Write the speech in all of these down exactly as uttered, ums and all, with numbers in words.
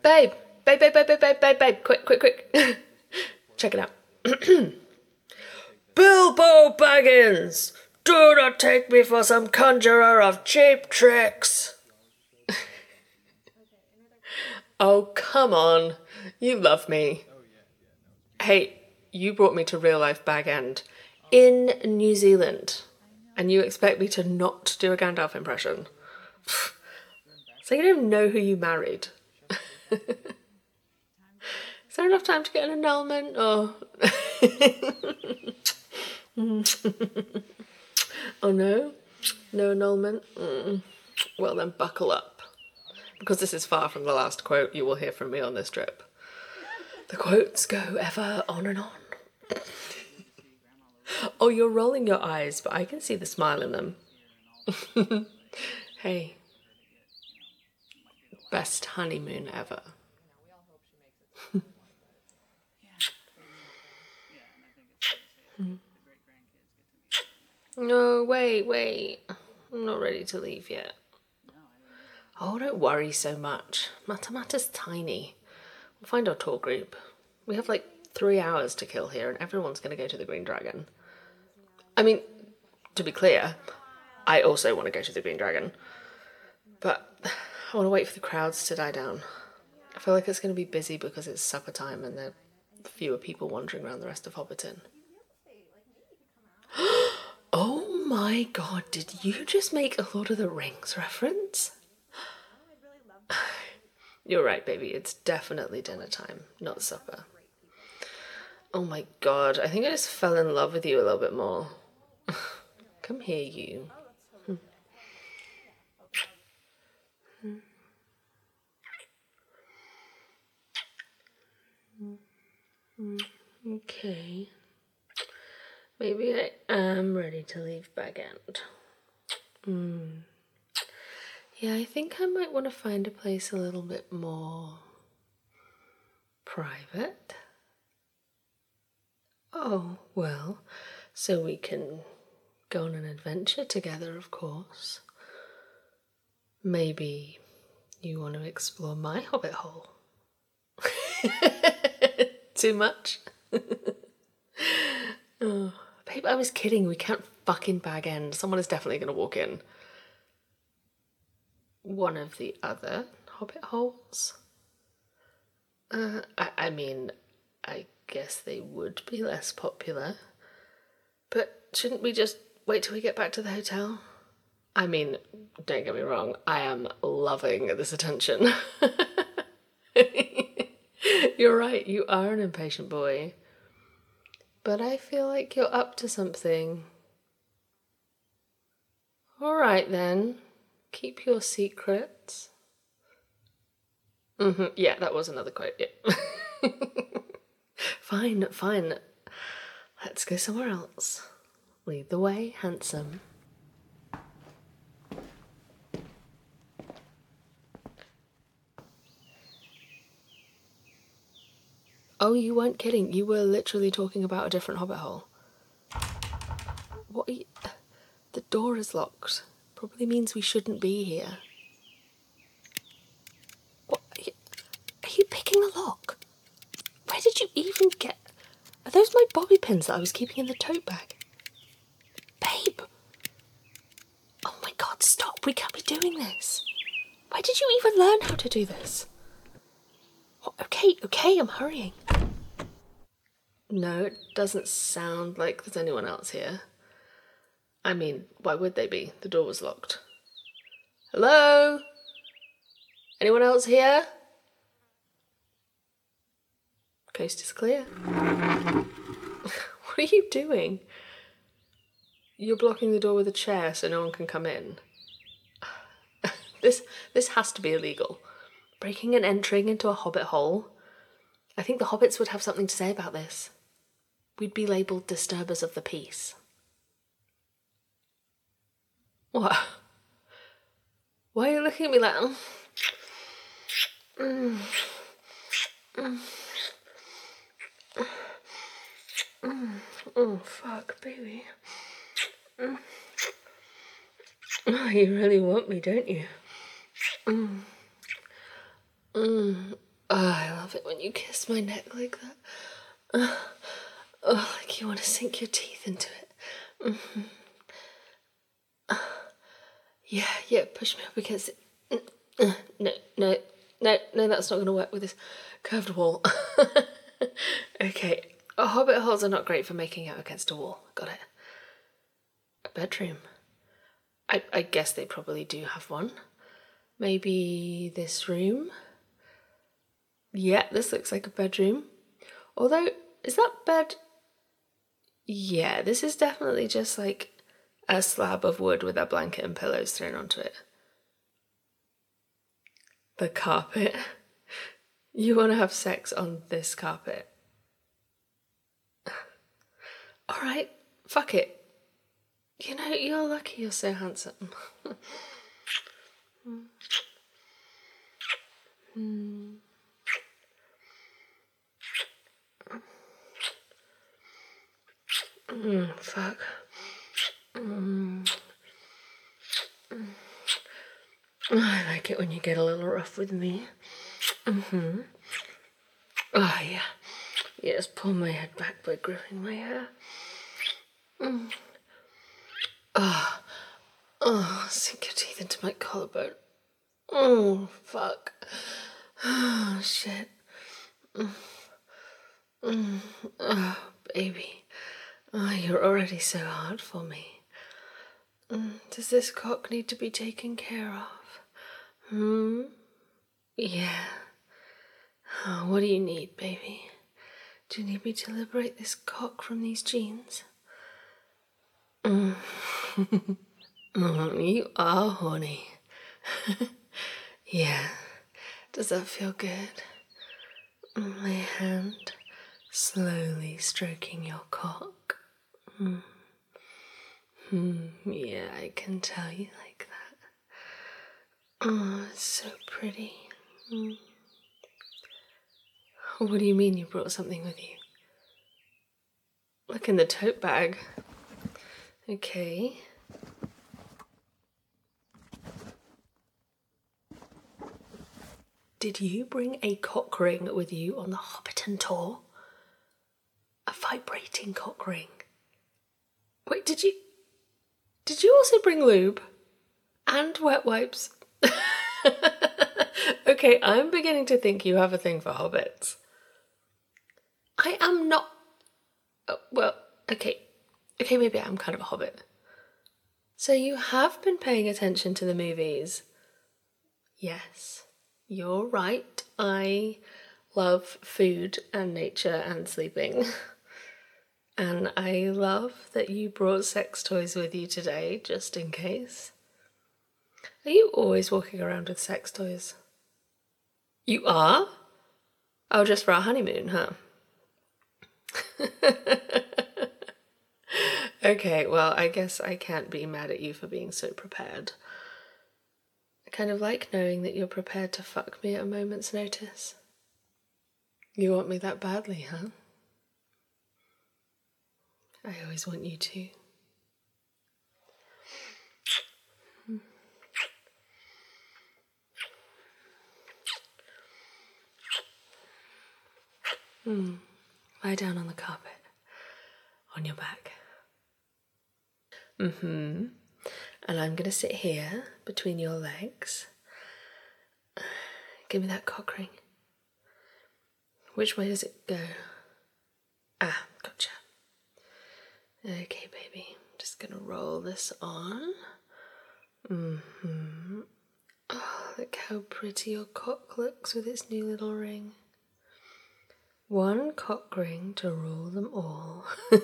Babe, babe, babe, babe, babe, babe, babe, babe, quick, quick, quick. Check it out. Bilbo Baggins, do not take me for some conjurer of cheap tricks. Oh, come on. You love me. Hey, you brought me to real life Bag End in New Zealand, and you expect me to not do a Gandalf impression? So you don't even know who you married. Is there enough time to get an annulment, or... Oh no? No annulment? Mm. Well then, buckle up. Because this is far from the last quote you will hear from me on this trip. The quotes go ever on and on. Oh, you're rolling your eyes, but I can see the smile in them. Hey. Best honeymoon ever. No, wait, wait. I'm not ready to leave yet. Oh, don't worry so much. Matamata's tiny. We'll find our tour group. We have like three hours to kill here and everyone's going to go to the Green Dragon. I mean, to be clear, I also want to go to the Green Dragon. But I want to wait for the crowds to die down. I feel like it's going to be busy because it's supper time and there are fewer people wandering around the rest of Hobbiton. Oh my god, did you just make a Lord of the Rings reference? You're right, baby, it's definitely dinner time, not supper. Oh my god, I think I just fell in love with you a little bit more. Come here, you. Okay. Maybe I am ready to leave Bag End. Hmm. Yeah, I think I might want to find a place a little bit more private. Oh, well, so we can go on an adventure together, of course. Maybe you want to explore my hobbit hole. Too much? Oh, babe, I was kidding. We can't fucking Bag End. Someone is definitely going to walk in. One of the other hobbit holes? Uh, I, I mean, I guess they would be less popular. But shouldn't we just wait till we get back to the hotel? I mean, don't get me wrong, I am loving this attention. You're right, you are an impatient boy. But I feel like you're up to something. All right then, keep your secrets. Mm-hmm. Yeah, that was another quote, yeah. Fine, fine. Let's go somewhere else. Lead the way, handsome. Oh, you weren't kidding. You were literally talking about a different hobbit hole. What are you... The door is locked. Probably means we shouldn't be here. What? Are you, are you picking the lock? Where did you even get... Are those my bobby pins that I was keeping in the tote bag? Babe! Oh my god, stop. We can't be doing this. Where did you even learn how to do this? What? Okay, okay, I'm hurrying. No, it doesn't sound like there's anyone else here. I mean, why would they be? The door was locked. Hello? Anyone else here? Coast is clear. What are you doing? You're blocking the door with a chair so no one can come in. This this has to be illegal. Breaking and entering into a hobbit hole. I think the hobbits would have something to say about this. We'd be labelled disturbers of the peace. What? Why are you looking at me like... Mm. Mm. Mm. Oh, fuck, baby. Mm. Oh, you really want me, don't you? Mm. Mm. love it when you kiss my neck like that. Uh, oh, like you want to sink your teeth into it. Mm-hmm. Uh, yeah, yeah, push me up against it. Uh, no, no, no, no, that's not going to work with this curved wall. Okay, oh, hobbit holes are not great for making out against a wall. Got it. A bedroom. I, I guess they probably do have one. Maybe this room? Yeah, this looks like a bedroom. Although, is that bed... Yeah, this is definitely just like a slab of wood with a blanket and pillows thrown onto it. The carpet. You want to have sex on this carpet? Alright, fuck it. You know, you're lucky you're so handsome. mm. Mm, fuck. Mm. Mm. I like it when you get a little rough with me. Mm-hmm. Oh, yeah. Yes, pull my head back by gripping my hair. Mm. Oh. Oh, sink your teeth into my collarbone. Oh, fuck. Oh, shit. Mm. Mm. Oh, baby. Oh, you're already so hard for me. Mm. Does this cock need to be taken care of? Hmm? Yeah. Oh, what do you need, baby? Do you need me to liberate this cock from these jeans? Mm. Mm, you are horny. Yeah. Does that feel good? My hand slowly stroking your cock. Mm. Mm, yeah, I can tell you like that. Oh, it's so pretty. Mm. What do you mean you brought something with you? Look in the tote bag. Okay. Did you bring a cock ring with you on the Hobbiton tour? A vibrating cock ring? Wait, did you... Did you also bring lube? And wet wipes? Okay, I'm beginning to think you have a thing for hobbits. I am not... Oh, well, okay. Okay, maybe I'm kind of a hobbit. So you have been paying attention to the movies? Yes. You're right. I love food and nature and sleeping. And I love that you brought sex toys with you today, just in case. Are you always walking around with sex toys? You are? Oh, just for our honeymoon, huh? Okay, well, I guess I can't be mad at you for being so prepared. I kind of like knowing that you're prepared to fuck me at a moment's notice. You want me that badly, huh? I always want you to. Hmm. Lie down on the carpet. On your back. Mm-hmm. And I'm going to sit here between your legs. Give me that cock ring. Which way does it go? Ah, gotcha. Okay, baby. I'm just going to roll this on. Mm-hmm. Oh, look how pretty your cock looks with its new little ring. One cock ring to rule them all.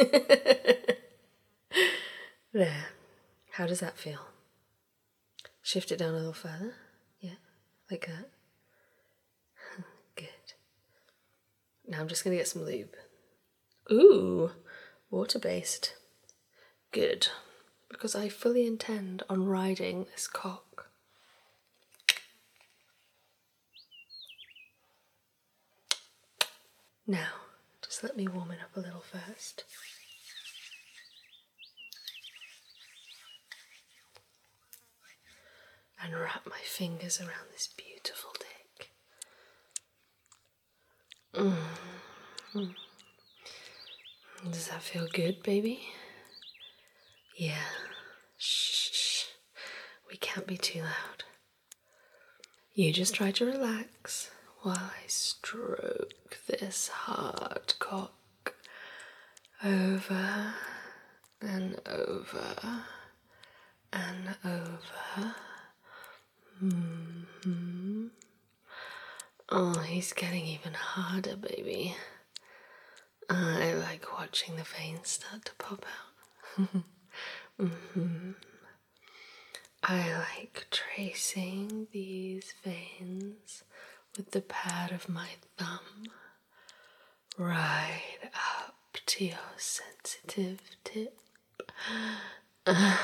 There. How does that feel? Shift it down a little further. Yeah, like that. Good. Now I'm just going to get some lube. Ooh, water-based. Good. Because I fully intend on riding this cock. Now, just let me warm it up a little first. And wrap my fingers around this beautiful dick. Mm. Does that feel good, baby? Yeah. Shh. We can't be too loud. You just try to relax while I stroke this hard cock over and over and over. Mm-hmm. Oh, he's getting even harder, baby. I like watching the veins start to pop out. Mm-hmm. I like tracing these veins with the pad of my thumb right up to your sensitive tip. I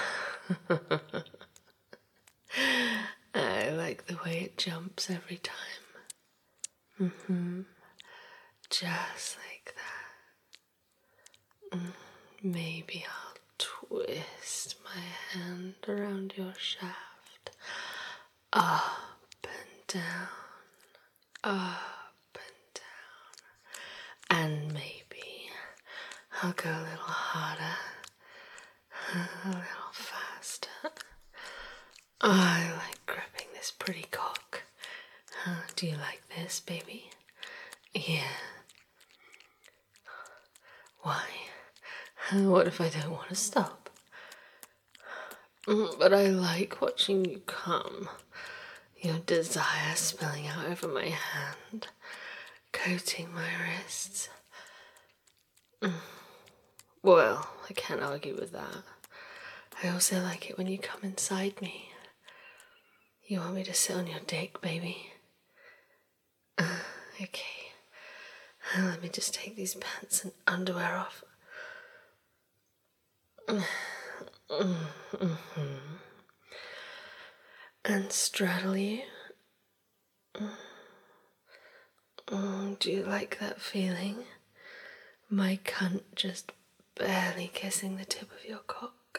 like the way it jumps every time. Mm-hmm. Just like that. Mm, maybe I'll twist my hand around your shaft. Up and down. Up and down. And maybe I'll go a little harder. A little faster. I like gripping this pretty cock. Uh, do you like this, baby? Yeah. Why? What if I don't want to stop? But I like watching you come. Your desire spilling out over my hand, coating my wrists. Well, I can't argue with that. I also like it when you come inside me. You want me to sit on your dick, baby? Uh, okay. Let me just take these pants and underwear off. Mm-hmm. And straddle you. Mm, do you like that feeling? My cunt just barely kissing the tip of your cock.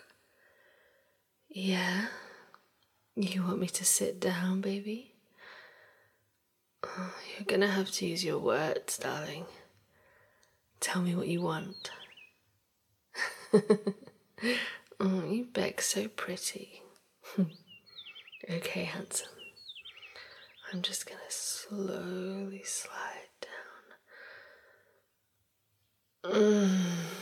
Yeah? You want me to sit down, baby? Oh, you're gonna have to use your words, darling. Tell me what you want. Oh, you beg so pretty. Okay, handsome. I'm just gonna slowly slide down. Mm.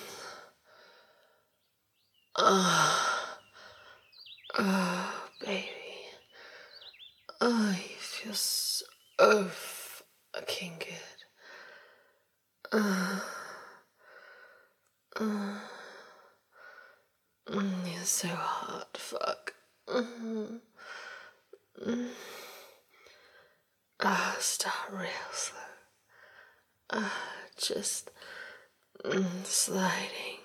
Ah. Oh, baby. Oh, you feel so fucking good. Uh, uh, mm, you're so hard, fuck. Mm-hmm. Mm. Ah, start real slow. Ah, just mm, sliding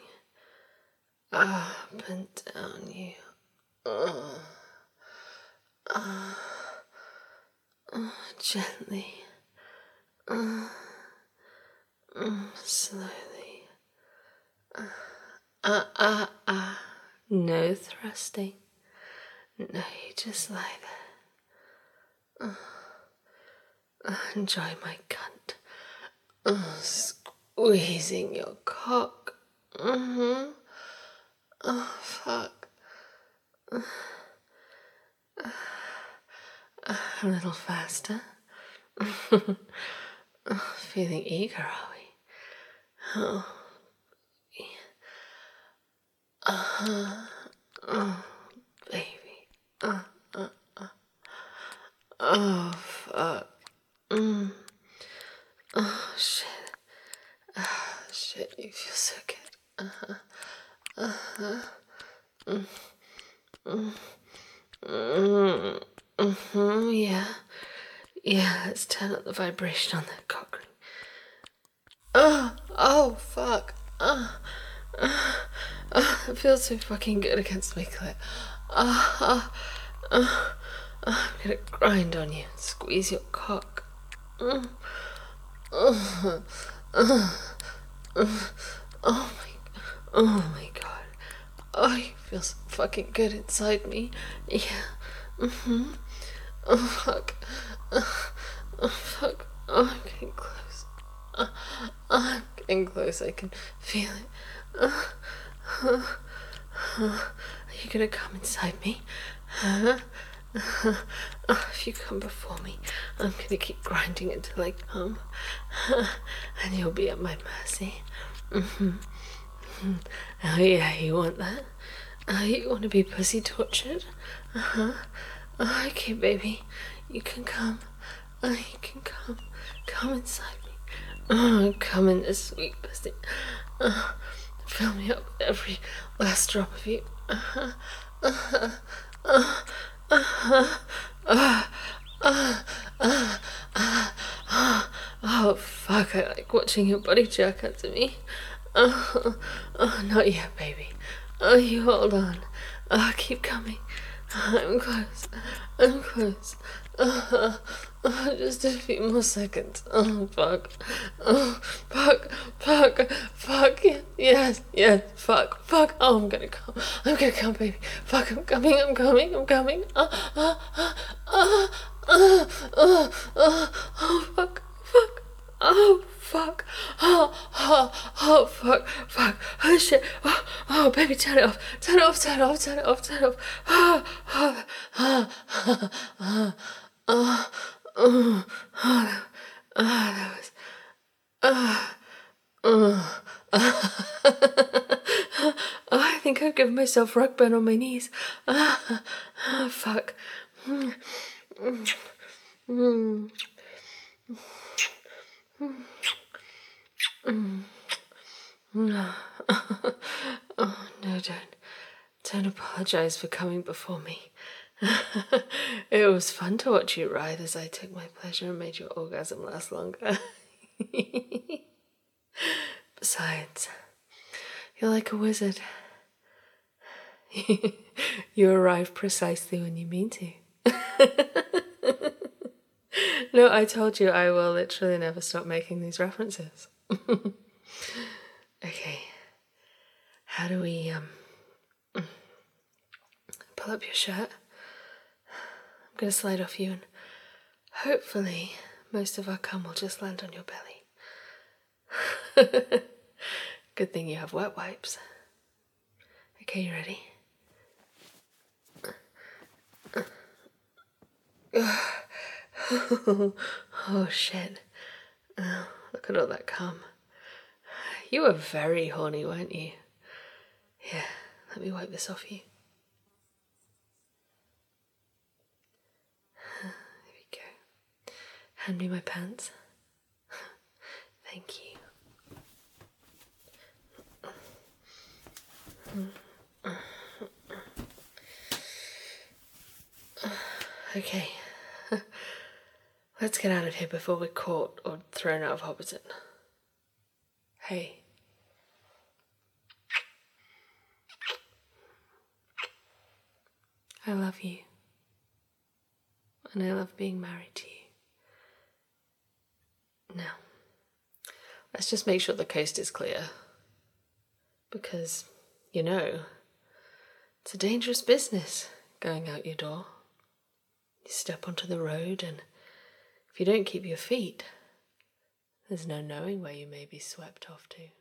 up and down you. Uh, uh, uh, gently. Uh, uh, slowly. Uh, uh, uh, uh. No thrusting. No, you just lie there. Uh, uh, enjoy my cunt. Uh, squeezing your cock. Mm-hmm. Oh, fuck. Uh, uh, uh, a little faster. Oh, feeling eager, are we? Oh, yeah. Uh-huh. Oh, baby. Uh, uh, uh. Oh, fuck. Mm. Oh, shit. Oh, shit, you feel so good. Uh-huh. Uh-huh. Mm. Mm. Mm. Mm-hmm, yeah. Yeah, let's turn up the vibration on that cock ring. Oh, oh, fuck. Oh, oh, oh, it feels so fucking good against my clit. Oh, oh, oh, oh, I'm gonna grind on you and squeeze your cock. Oh, oh, oh, oh, oh my, oh my god. Oh, you feel so fucking good inside me. Yeah. Mm-hmm. Oh, fuck. Oh, oh fuck. Oh, I'm getting close. getting close. I can feel it. Uh, uh, uh, are you gonna come inside me? Uh, uh, uh, if you come before me, I'm gonna keep grinding until I come. Uh, and you'll be at my mercy. Mm-hmm. Mm-hmm. Oh yeah, you want that? Uh, you want to be pussy tortured? Uh-huh. Uh, okay, baby. You can come. Uh, you can come. Come inside me. Oh, come in this sweet pussy. Uh, fill me up with every last drop of you. Uh-huh. Uh-huh. Uh, uh-huh. Uh, uh, uh, uh, uh, oh, fuck. I like watching your body jerk out to me. Uh, uh, not yet, baby. Oh, you hold on. Oh, keep coming. I'm close. I'm close. Uh, uh, just a few more seconds. Oh, fuck. Oh, fuck. Fuck. Fuck. Yes. Yes. Fuck. Fuck. Oh, I'm gonna come. I'm gonna come, baby. Fuck. I'm coming. I'm coming. I'm coming. Uh, uh, uh, uh, uh, uh, uh, oh, fuck. Fuck. Oh, fuck. Oh, oh, oh, fuck. Fuck. Oh, shit. Oh, oh, baby, turn it off. Turn it off, turn it off, turn it off, turn it off. Oh, oh, oh, oh, oh, oh, oh, oh, that was, oh, oh, oh, I think I've given myself rug burn on my knees. Oh, oh fuck. Mm, mm, mm. Mm. No. Oh, no, don't. Don't apologise for coming before me. It was fun to watch you writhe as I took my pleasure and made your orgasm last longer. Besides, you're like a wizard. You arrive precisely when you mean to. No, I told you I will literally never stop making these references. Okay. How do we, um, pull up your shirt? I'm going to slide off you and hopefully most of our cum will just land on your belly. Good thing you have wet wipes. Okay, you ready? Oh, shit. Oh, look at all that cum. You were very horny, weren't you? Here, let me wipe this off you. There we go. Hand me my pants. Thank you. Okay. Let's get out of here before we're caught or thrown out of Hobbiton. Hey. I love you. And I love being married to you. Now, let's just make sure the coast is clear. Because, you know, it's a dangerous business going out your door. You step onto the road and if you don't keep your feet, there's no knowing where you may be swept off to.